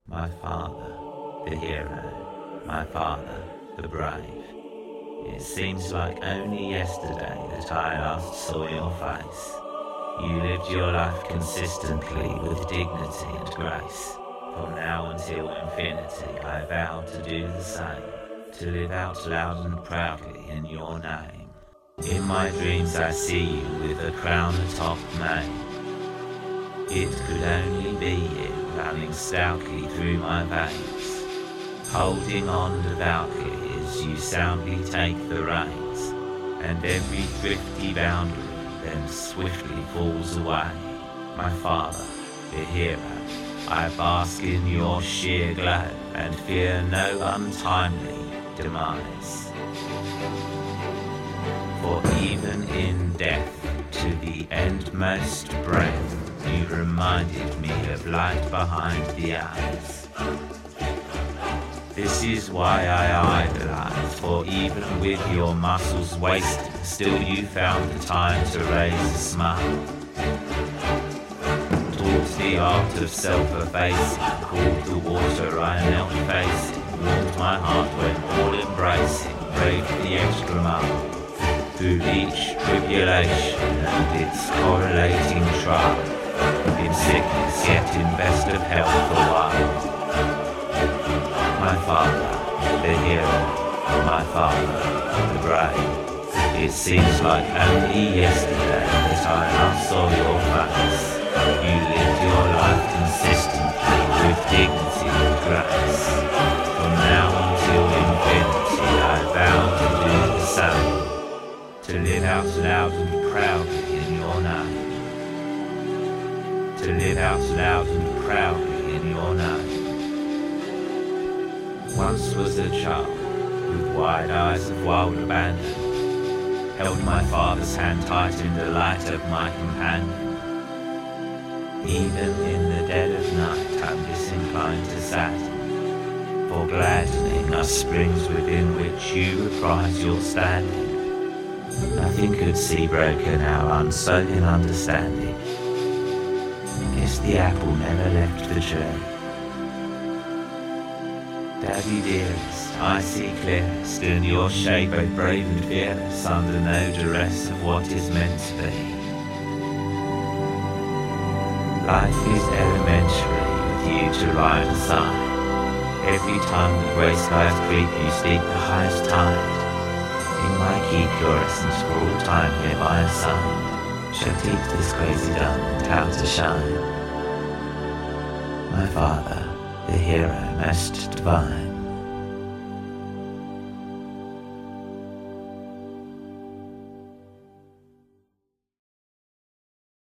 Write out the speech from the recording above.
My father, the hero, my father, the brave. It seems like only yesterday that I last saw your face. You lived your life consistently with dignity and grace. From now until infinity, I vow to do the same, to live out loud and proudly in your name. In my dreams I see you with a crown atop mane. It could only be you running stoutly through my veins, holding on devoutly as you soundly take the reins, and every thrifty boundary then swiftly falls away. My father, the hero, I bask in your sheer glow and fear no untimely demise. For even in death, to the endmost breath, you reminded me of light behind the eyes. This is why I idolize, for even with your muscles wasted, still you found the time to raise a smile. Taught the art of self-effacing, called the water I knelt facing, warmed my heart when all embracing, braved the extra mile. Through each tribulation and its correlating trial, in sickness yet in best of health a while. My father, the hero, my father, the brave. It seems like only yesterday that I last saw your face. You lived your life consistently with dignity and grace. From now until infinity I vow to do the same, to live out loud and proudly in your name. To live out loud and proudly in your name. Once was a child, with wide eyes of wild abandon, held my father's hand tight in the light of my companion. Even in the dead of night I'm disinclined to sadden, for gladdening us springs within which you reprise your standing. Nothing could see broken our unspoken understanding. Guess the apple never left the tree. Daddy dearest, I see clearest in your shape, both brave and fearless, under no duress of what is meant to be. Life is elementary with you to ride aside. Every time the grey skies creep, you speak the highest tide. In my keep your essence for all time here by your side, shall teach this crazy diamond how to shine. My father, the hero most divine.